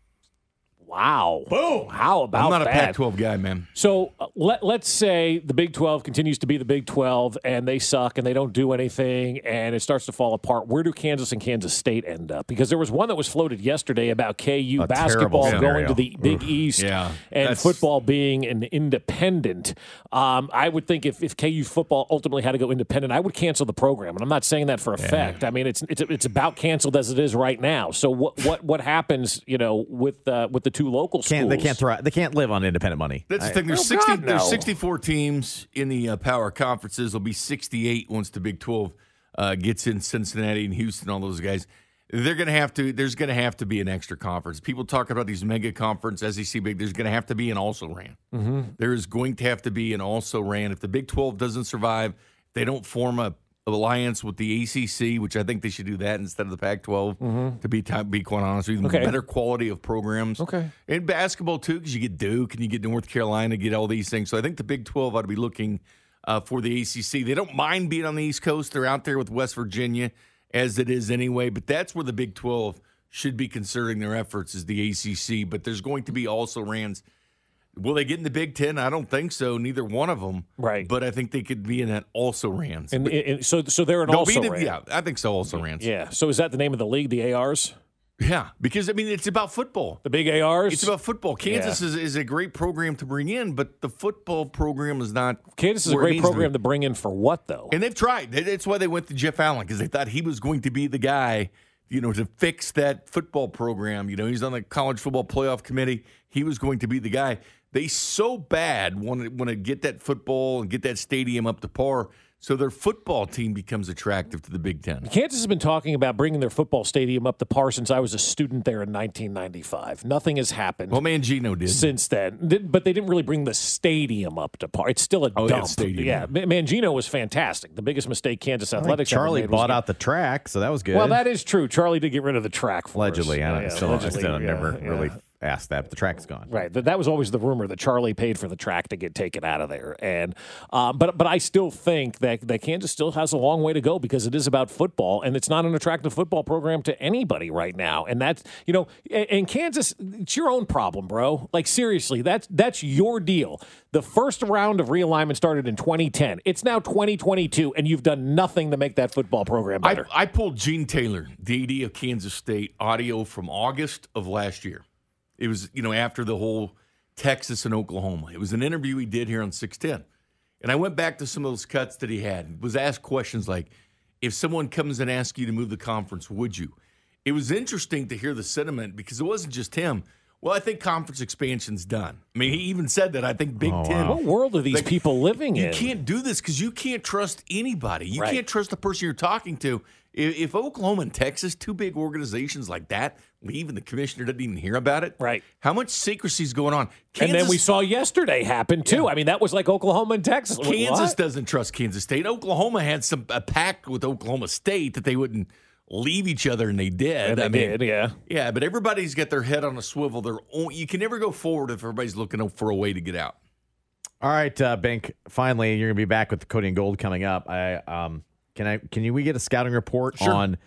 Wow. Boom. How about I'm not that? a Pac twelve guy, man. So uh, let, let's say the Big twelve continues to be the Big twelve and they suck and they don't do anything and it starts to fall apart. Where do Kansas and Kansas State end up? Because there was one that was floated yesterday about K U A basketball terrible going scenario. to the Big Oof. East Yeah, and that's- football being an independent. Um, I would think if, if K U football ultimately had to go independent, I would cancel the program. And I'm not saying that for a fact. I mean, it's it's it's about canceled as it is right now. So what what what happens, you know, with uh, with the two local schools? Can't, they can't thrive. They can't live on independent money. That's the I- thing. There's Oh, sixty. God, no. There's sixty-four teams in the uh, power conferences. There'll be sixty-eight once the Big twelve uh, gets in Cincinnati and Houston. All those guys. They're going to have to. There's going to have to be an extra conference. People talk about these mega conference, S E C Big. There's going to have to be an also ran. Mm-hmm. There is going to have to be an also ran. If the Big twelve doesn't survive, they don't form a alliance with the A C C, which I think they should do that instead of the Pac twelve. Mm-hmm. To be to be quite honest with you, Okay. better quality of programs. Okay. In basketball too, because you get Duke and you get North Carolina, get all these things. So I think the Big twelve ought to be looking uh, for the A C C. They don't mind being on the East Coast. They're out there with West Virginia, as it is anyway. But that's where the Big twelve should be concerting their efforts is the A C C. But there's going to be also rans. Will they get in the Big Ten? I don't think so. Neither one of them. Right. But I think they could be in that also rans. And, and so so they're an They'll also be the- ran. yeah, I think so. Also rans. Yeah. So is that the name of the league, the A Rs? Yeah, because I mean it's about football. The big A Rs? It's about football. Kansas Yeah. is, is a great program to bring in, but the football program is not. Kansas is a where it great needs to be. program to bring in for what, though? And they've tried. That's why they went to Jeff Allen, because they thought he was going to be the guy, you know, to fix that football program. You know, he's on the college football playoff committee. He was going to be the guy. They so bad want to want to get that football and get that stadium up to par, so their football team becomes attractive to the Big Ten. Kansas has been talking about bringing their football stadium up to par since I was a student there in nineteen ninety-five. Nothing has happened. Well, Mangino did. Since then. Did- But they didn't really bring the stadium up to par. It's still a Oh, yeah, dump. stadium, yeah, yeah. Ma- Mangino was fantastic. The biggest mistake Kansas I think Athletics ever Charlie made was bought get- out the track, so that was good. Well, that is true. Charlie did get rid of the track for allegedly. us. I, don't, Yeah, still, allegedly, I still yeah, never yeah. really asked that, but the track's gone. Right. That, that was always the rumor that Charlie paid for the track to get taken out of there. And um, but but I still think that, that Kansas still has a long way to go because it is about football, and it's not an attractive football program to anybody right now. And that's, you know, and, and Kansas, it's your own problem, bro. Like, seriously, that's that's your deal. The first round of realignment started in twenty ten. It's now twenty twenty-two, and you've done nothing to make that football program I, better. I pulled Gene Taylor, the A D of Kansas State, audio from August of last year. It was, you know, after the whole Texas and Oklahoma. It was an interview he did here on six ten. And I went back to some of those cuts that he had. Was asked questions like, if someone comes and asks you to move the conference, would you? It was interesting to hear the sentiment because it wasn't just him. Well, I think conference expansion's done. I mean, he even said that. I think Big Oh, Ten. wow. What world are these Like, people living you in? You can't do this because you can't trust anybody. You Right. can't trust the person you're talking to. If, if Oklahoma and Texas, two big organizations like that, leave and the commissioner doesn't even hear about it, right? How much secrecy is going on? And then we saw yesterday happen, too. I mean, that was like Oklahoma and Texas. Kansas What? doesn't trust Kansas State. Oklahoma had some a pact with Oklahoma State that they wouldn't leave each other, and they did. And they I mean, did, yeah. Yeah, but everybody's got their head on a swivel. They're own, you can never go forward if everybody's looking for a way to get out. All right, uh, Bink. Finally, you're going to be back with the Cody and Gold coming up. I um, can I can you we get a scouting report Sure. on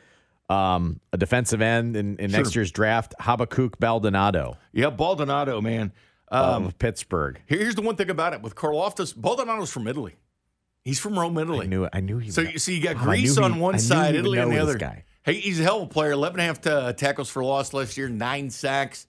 um, a defensive end in, in next Sure. year's draft, Habakkuk Baldonado Yeah, Baldonado, man. Um, of Pittsburgh. Here's the one thing about it with Karloftis. Baldonado's from Italy. He's from Rome, Italy. I knew I knew he. So you see, you got Oh, I Greece knew on he- one I knew side, he would Italy on know the this other. guy. Hey, he's a hell of a player. eleven and a half uh, tackles for loss last year, nine sacks.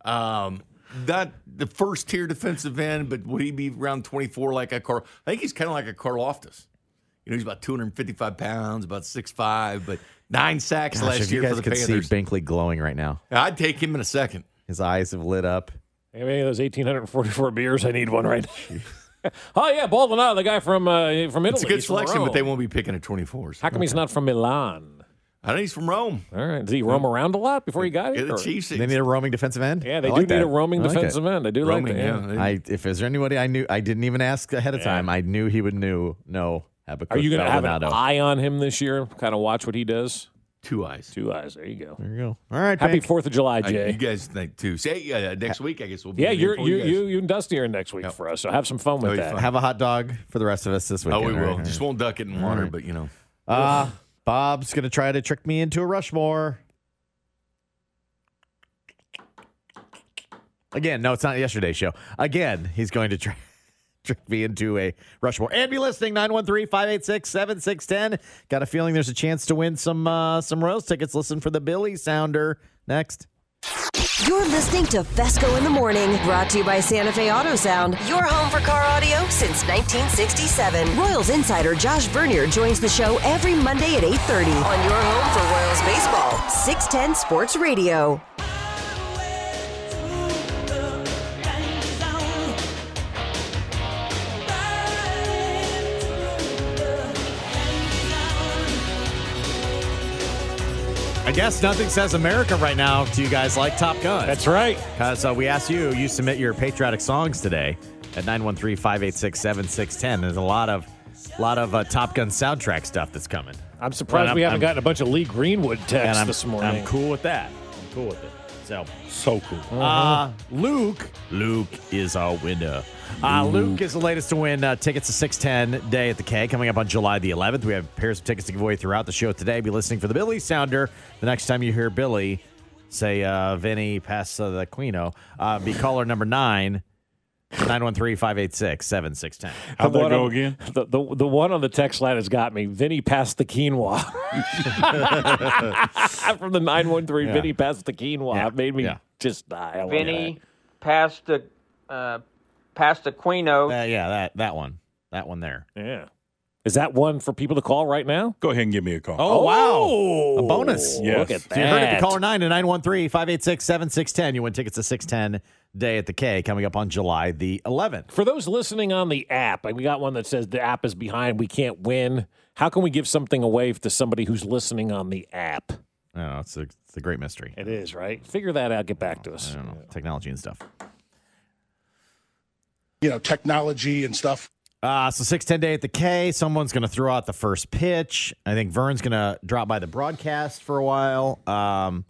Um, not the first tier defensive end, but would he be around twenty-four like a Carl? I think he's kind of like a Karloftis. You know, he's about two hundred fifty-five pounds, about six five, but nine sacks Gosh, last if year you guys for the could Panthers. see Binkley glowing right now. I'd take him in a second. His eyes have lit up. Hey, man, those eighteen forty-four beers, I need one right now. Oh, yeah, Baldonado, the guy from uh, from Italy. It's a good He's from selection, Rome. but they won't be picking at twenty-fours. How come he's not from Milan? I think he's from Rome. All right. Did he roam around a lot before he got Yeah, here? the or- Chiefs. They need a roaming defensive end. Yeah, they I do like need that. a roaming I like defensive it. end. I do Roaming, like that. yeah. Yeah. I if there's anybody I knew, I didn't even ask ahead of Yeah. time. I knew he would knew know Habakkuk Are you going to have an Baldonado. eye on him this year? Kind of watch what he does? Two eyes. Two eyes. There you go. There you go. All right. Happy Bank. Fourth of July, I, Jay. you guys think too. Say uh, next week, I guess we'll be yeah, here you're, for you, you, guys. you, you and Dusty are next week yep. for us, so have some fun with that. Have a hot dog for the rest of us this weekend. Oh, we will. Right? Just won't duck it in water, right. but you know. Uh, Bob's going to try to trick me into a Rushmore. Again, no, it's not yesterday's show. Again, he's going to try trick me into a Rushmore. And be listening, nine one three, five eight six, seven six one zero. Got a feeling there's a chance to win some uh, some Royals tickets. Listen for the Billy Sounder next. You're listening to Fesco in the Morning, brought to you by Santa Fe Auto Sound, your home for car audio since nineteen sixty-seven. Royals insider Josh Bernier joins the show every Monday at eight thirty on your home for Royals baseball, six ten Sports Radio. I guess nothing says America right now to you guys like Top Gun. That's right. Because uh, we asked you, you submit your patriotic songs today at nine one three, five eight six, seven six one zero. There's a lot of lot of uh, Top Gun soundtrack stuff that's coming. I'm surprised I'm, we haven't I'm, gotten a bunch of Lee Greenwood texts I'm, this morning. I'm cool with that. I'm cool with it. So, so cool. Uh, uh, Luke. Luke is our winner. Uh, Luke is the latest to win uh, tickets to six ten Day at the K coming up on July the eleventh. We have pairs of tickets to give away throughout the show today. Be listening for the Billy Sounder. The next time you hear Billy say, uh, Vinny, pass uh, the Quino, uh, be caller number nine, nine one three, five eight six, seven six one zero. How'd that go on, again? The, the, the one on the text line has got me. Vinny passed the quinoa. From the nine one three, yeah. Vinny passed the quinoa. Yeah. It made me yeah. just die. Vinny passed the... Uh, Past the Quino. Uh, yeah, that that one. That one there. Yeah. Is that one for people to call right now? Go ahead and give me a call. Oh, oh wow. A bonus. Yes. Look at that. So you heard it. Caller nine to nine one three, five eight six, seven six one zero. You win tickets to six ten Day at the K coming up on July the eleventh. For those listening on the app, we got one that says the app is behind. We can't win. How can we give something away to somebody who's listening on the app? I don't know. It's a, it's a great mystery. It is, right? Figure that out. Get back to us. I don't know. Technology and stuff. You know, technology and stuff. Uh, so six ten Day at the K. Someone's going to throw out the first pitch. I think Vern's going to drop by the broadcast for a while. Um,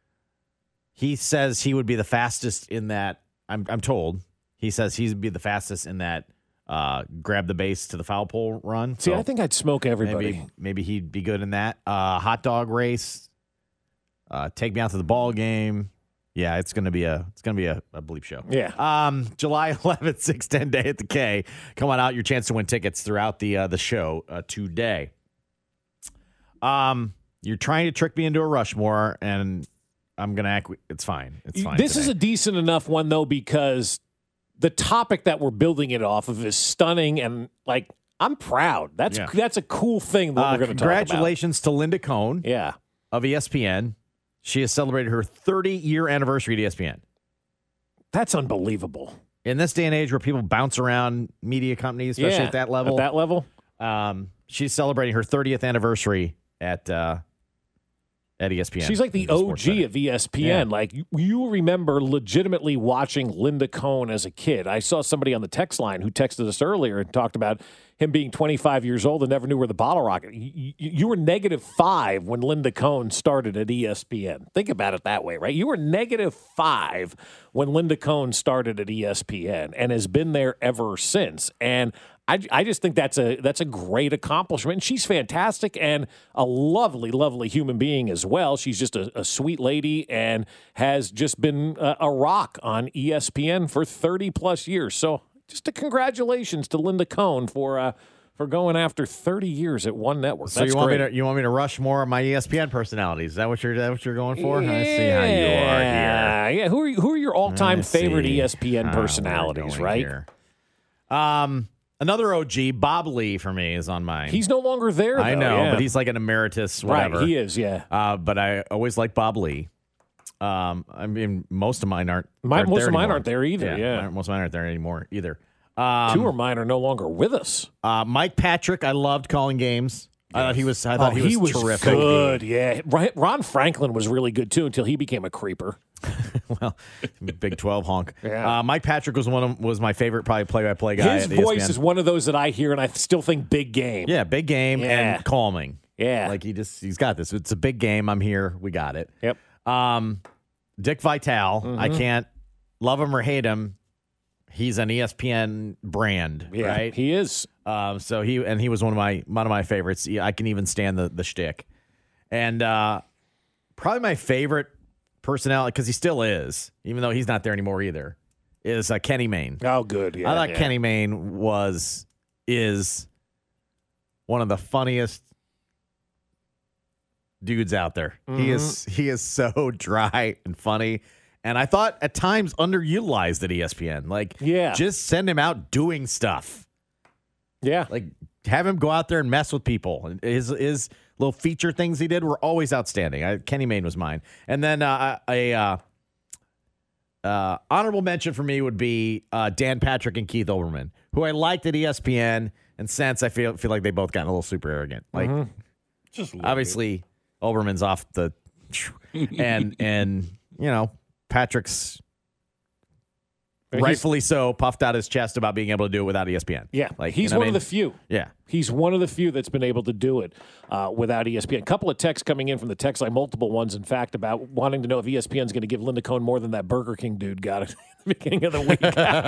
he says he would be the fastest in that. I'm, I'm told. He says he'd be the fastest in that uh, grab the base to the foul pole run. See, so I think I'd smoke everybody. Maybe, maybe he'd be good in that. Uh, hot dog race. Uh, take me out to the ball game. Yeah, it's gonna be a it's gonna be a, a bleep show. Yeah. Um, July eleventh, six ten Day at the K. Come on out, your chance to win tickets throughout the uh, the show uh, today. Um, you're trying to trick me into a Rushmore, and I'm gonna act. It's fine. It's fine. This today. is a decent enough one though, because the topic that we're building it off of is stunning, and like I'm proud. That's Yeah. that's a cool thing that Uh, we're going to talk about. congratulations to Linda Cohn. Yeah. Of E S P N. She has celebrated her thirty-year anniversary at E S P N. That's unbelievable. In this day and age where people bounce around media companies, especially Yeah, at that level. At that level? Um, she's celebrating her thirtieth anniversary at uh, at E S P N. She's like the O G of E S P N. Yeah. Like, you, you remember legitimately watching Linda Cohn as a kid. I saw somebody on the text line who texted us earlier and talked about him being twenty-five years old and never knew where the bottle rocket. You, you, you were negative five when Linda Cohn started at E S P N. Think about it that way, right? You were negative five when Linda Cohn started at E S P N and has been there ever since. And I, I just think that's a that's a great accomplishment. And she's fantastic and a lovely, lovely human being as well. She's just a, a sweet lady and has just been a, a rock on E S P N for thirty plus years. So just a congratulations to Linda Cohn for uh, for going after thirty years at one network. So That's you want great. me to you want me to rush more of my E S P N personalities? Is that what you're that what you're going for? Yeah, I see how you are here. Yeah, who are who are your all time I favorite see E S P N how we're personalities? going Right. here. Um, another O G, Bob Lee for me is on mine. He's no longer there. I though, know, yeah. but he's like an emeritus, whatever. Right, he is, yeah. Uh, but I always like Bob Lee. Um, I mean, most of mine aren't. Mine- aren't most there of mine anymore. aren't there either, yeah. mine- most of mine aren't there anymore either. Um, Two of mine are no longer with us. Uh, Mike Patrick, I loved calling games. I thought he was. I thought Oh, he, was terrific. good. Yeah, Ron Ron Franklin was really good too until he became a creeper. Well, Big twelve honk. Yeah. Uh, Mike Patrick was one of was my favorite, probably play-by-play guy. His at E S P N. voice is one of those that I hear and I still think big game. Yeah, big game Yeah. and calming. Yeah. Like he just, he's got this. It's a big game. I'm here. We got it. Yep. Um, Dick Vitale. Mm-hmm. I can't love him or hate him. He's an E S P N brand, Yeah, right? he is. Um, so he and he was one of my one of my favorites. I can even stand the the shtick, and uh, probably my favorite personality because he still is, even though he's not there anymore either. Is uh, Kenny Mayne? Oh, good. Yeah, I thought yeah. Kenny Mayne was is one of the funniest dudes out there. Mm-hmm. He is he is so dry and funny. And I thought at times underutilized at E S P N. Like, yeah. just send him out doing stuff. Yeah. Like, have him go out there and mess with people. His his little feature things he did were always outstanding. I, Kenny Mayne was mine. And then uh, a uh, uh, honorable mention for me would be uh, Dan Patrick and Keith Olbermann, who I liked at E S P N. And since I feel feel like they both gotten a little super arrogant. Like, Mm-hmm. Just a obviously, Olbermann's off the and and you know. Patrick's He's- rightfully so puffed out his chest about being able to do it without E S P N. Yeah, like he's you know one what I of the few. Yeah. He's one of the few that's been able to do it uh, without E S P N. A couple of texts coming in from the text line, multiple ones, in fact, about wanting to know if E S P N's going to give Linda Cohn more than that Burger King dude got at the beginning of the week.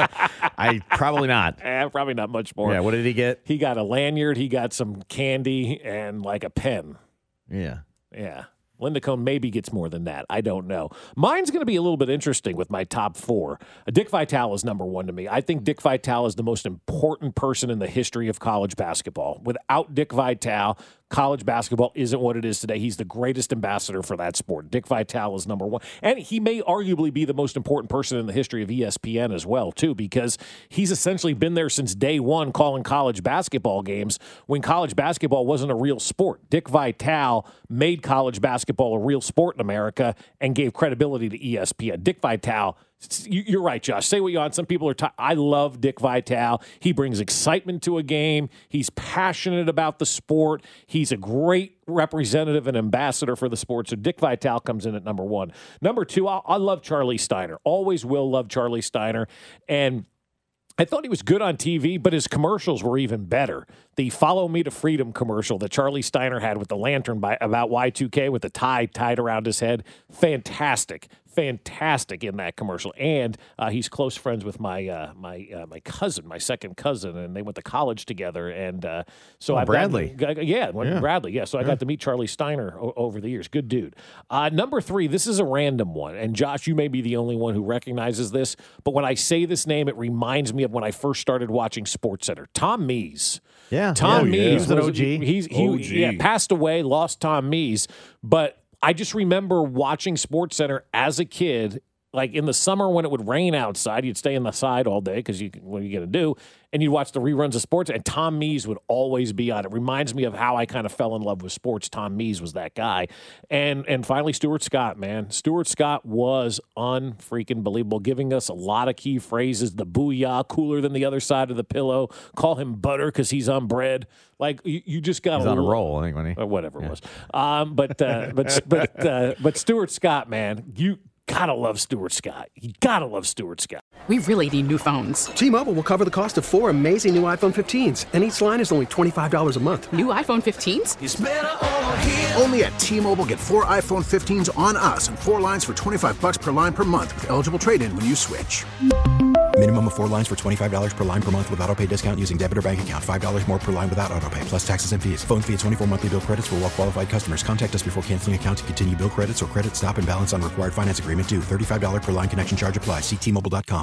I probably not. Eh, probably not much more. Yeah, what did he get? He got a lanyard, he got some candy, and like a pen. Yeah. Yeah. Linda Cohn maybe gets more than that. I don't know. Mine's going to be a little bit interesting with my top four. Uh, Dick Vitale is number one to me. I think Dick Vitale is the most important person in the history of college basketball. Without Dick Vitale, college basketball isn't what it is today. He's the greatest ambassador for that sport. Dick Vitale is number one. And he may arguably be the most important person in the history of E S P N as well, too, because he's essentially been there since day one calling college basketball games when college basketball wasn't a real sport. Dick Vitale made college basketball a real sport in America and gave credibility to E S P N. Dick Vitale, you're right, Josh. Say what you want. Some people are. T- I love Dick Vitale. He brings excitement to a game. He's passionate about the sport. He's a great representative and ambassador for the sport. So Dick Vitale comes in at number one. Number two, I, I love Charlie Steiner. Always will love Charlie Steiner. And I thought he was good on T V, but his commercials were even better. The Follow Me to Freedom commercial that Charlie Steiner had with the lantern by, about Y two K with the tie tied around his head, fantastic. Fantastic in that commercial, and uh, he's close friends with my uh, my uh, my cousin, my second cousin, and they went to college together. And uh, so oh, I Bradley, yeah, yeah, Bradley, yeah. So I yeah. got to meet Charlie Steiner o- over the years. Good dude. Uh, number three, this is a random one, and Josh, you may be the only one who recognizes this, but when I say this name, it reminds me of when I first started watching SportsCenter. Tom Mees. Yeah, Tom yeah, Mees he was an was O G. He's he O G. Yeah, passed away, lost Tom Mees, but I just remember watching SportsCenter as a kid. Like in the summer when it would rain outside, you'd stay inside all day because you what are you going to do? And you'd watch the reruns of sports, and Tom Mees would always be on. It reminds me of how I kind of fell in love with sports. Tom Mees was that guy. And and finally, Stuart Scott, man. Stuart Scott was unfreaking believable, giving us a lot of key phrases. The booyah, cooler than the other side of the pillow. Call him butter because he's on bread. Like, you, you just got He's on a roll, I think, when he... Or whatever yeah. it was. Um, but, uh, but, but, uh, but Stuart Scott, man, you... Gotta love Stuart Scott. You gotta love Stuart Scott. We really need new phones. T-Mobile will cover the cost of four amazing new iPhone fifteens, and each line is only twenty-five dollars a month. New iPhone fifteens? It's better over here. Only at T-Mobile, get four iPhone fifteens on us and four lines for twenty-five bucks per line per month with eligible trade-in when you switch. Minimum of four lines for twenty-five dollars per line per month with autopay discount using debit or bank account. five dollars more per line without autopay, plus taxes and fees. Phone fee at twenty-four monthly bill credits for well-qualified customers. Contact us before canceling account to continue bill credits or credit stop and balance on required finance agreement due. thirty-five dollars per line connection charge applies. See T Mobile dot com.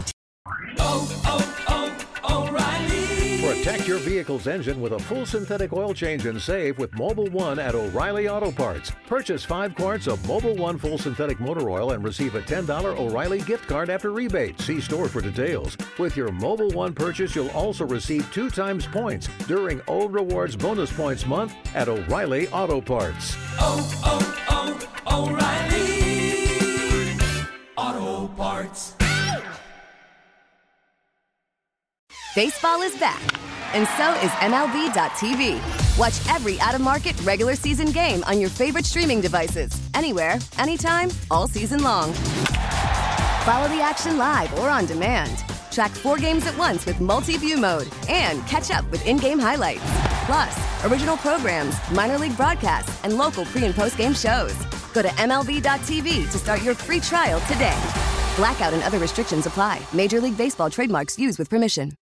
Oh, oh, oh, O'Reilly. Protect your vehicle's engine with a full synthetic oil change and save with Mobil one at O'Reilly Auto Parts. Purchase five quarts of Mobil one full synthetic motor oil and receive a ten dollars O'Reilly gift card after rebate. See store for details. With your Mobil one purchase, you'll also receive two times points during O Rewards Bonus Points Month at O'Reilly Auto Parts. Oh, oh, oh, O'Reilly Auto Parts. Baseball is back, and so is M L B dot T V. Watch every out-of-market regular season game on your favorite streaming devices, anywhere, anytime, all season long. Follow the action live or on demand. Track four games at once with multi-view mode and catch up with in-game highlights. Plus, original programs, minor league broadcasts, and local pre- and post-game shows. Go to M L B dot T V to start your free trial today. Blackout and other restrictions apply. Major League Baseball trademarks used with permission.